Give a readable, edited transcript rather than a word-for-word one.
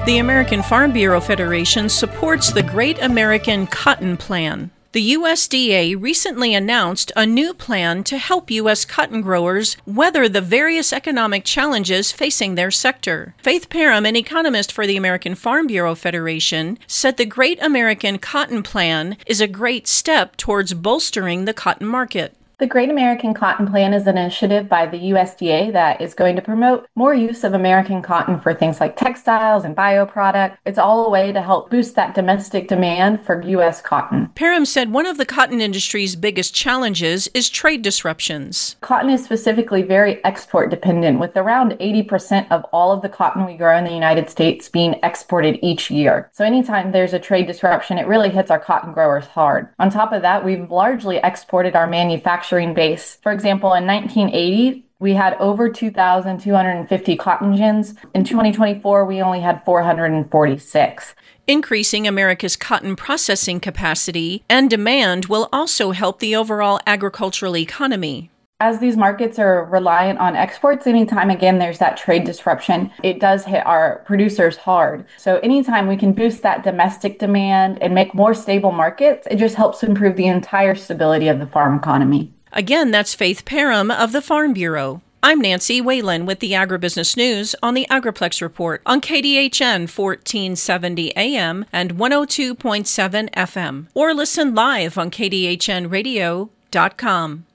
The American Farm Bureau Federation supports the Great American Cotton Plan. The USDA recently announced a new plan to help U.S. cotton growers weather the various economic challenges facing their sector. Faith Parham, an economist for the American Farm Bureau Federation, said the Great American Cotton Plan is a great step towards bolstering the cotton market. The Great American Cotton Plan is an initiative by the USDA that is going to promote more use of American cotton for things like textiles and bioproduct. It's all a way to help boost that domestic demand for U.S. cotton. Parham said one of the cotton industry's biggest challenges is trade disruptions. Cotton is specifically very export dependent, with around 80% of all of the cotton we grow in the United States being exported each year. So anytime there's a trade disruption, it really hits our cotton growers hard. On top of that, we've largely exported our manufacturing base. For example, in 1980, we had over 2,250 cotton gins. In 2024, we only had 446. Increasing America's cotton processing capacity and demand will also help the overall agricultural economy. As these markets are reliant on exports, anytime again there's that trade disruption, it does hit our producers hard. So anytime we can boost that domestic demand and make more stable markets, it just helps improve the entire stability of the farm economy. Again, that's Faith Parham of the Farm Bureau. I'm Nancy Whalen with the Agribusiness News on the Agriplex Report on KDHN 1470 AM and 102.7 FM, or listen live on kdhnradio.com.